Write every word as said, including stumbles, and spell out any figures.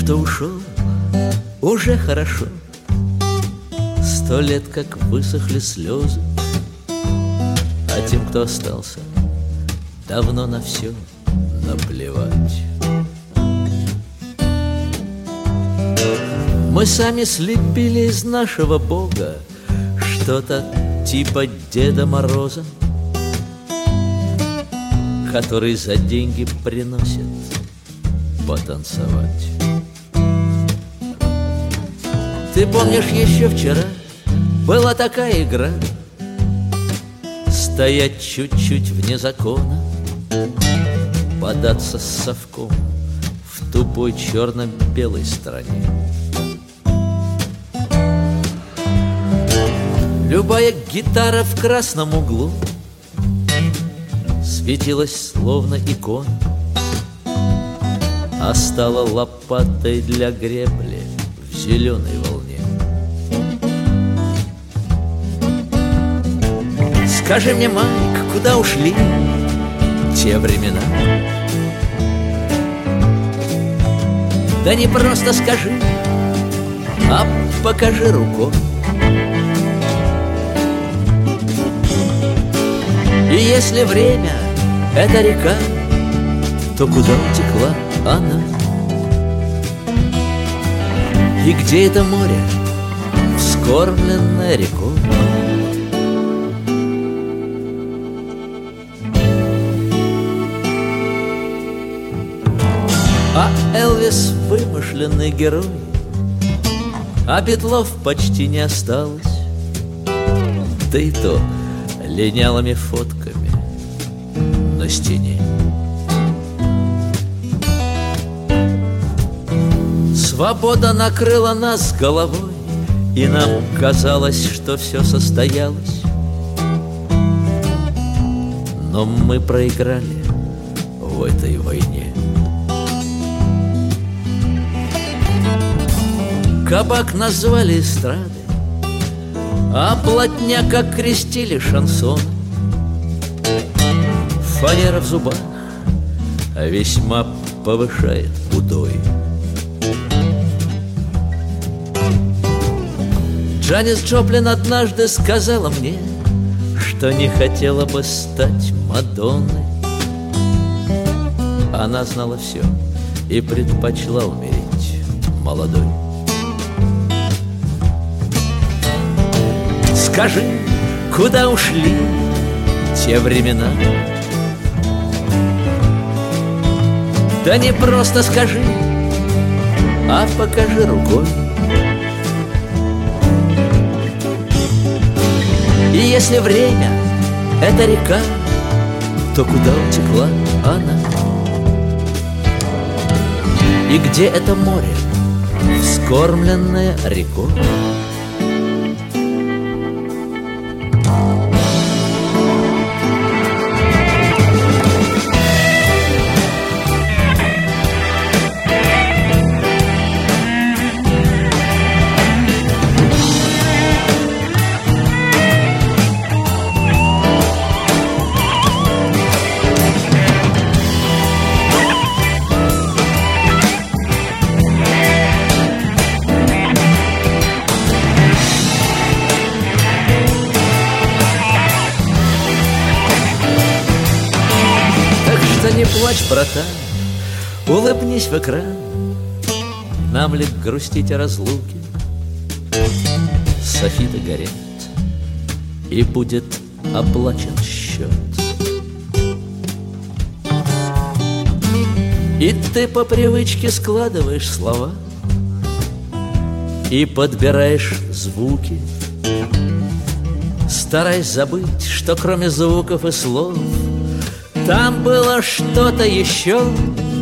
кто ушел, уже хорошо. Сто лет, как высохли слезы, а тем, кто остался, давно на все наплевать. Мы сами слепили из нашего Бога что-то типа Деда Мороза, который за деньги приносит потанцевать. Ты помнишь, еще вчера была такая игра стоять чуть-чуть вне закона, бодаться с совком в тупой черно-белой стране. Любая гитара в красном углу светилась словно икона, а стала лопатой для гребли в зеленой волне. Скажи мне, Майк, куда ушли те времена? Да не просто скажи, а покажи рукой. И если время — это река, то куда утекла она? И где это море, вскормленное рекой? А Элвис — вымышленный герой, а Петлов почти не осталось, да и то линялыми фотками на стене. Свобода накрыла нас головой, и нам казалось, что все состоялось. Но мы проиграли в этой войне. Кабак назвали эстрадой, а плотняк окрестили шансон. Фанера в зубах весьма повышает удой. Джанис Джоплин однажды сказала мне, что не хотела бы стать Мадонной. Она знала все и предпочла умереть молодой. Скажи, куда ушли те времена? Да не просто скажи, а покажи рукой. И если время — это река, то куда утекла она? И где это море, вскормленное рекой? Не плачь, братан, улыбнись в экран. Нам ли грустить о разлуке? Софиты горят, и будет оплачен счет. И ты по привычке складываешь слова и подбираешь звуки, стараясь забыть, что кроме звуков и слов там было что-то еще.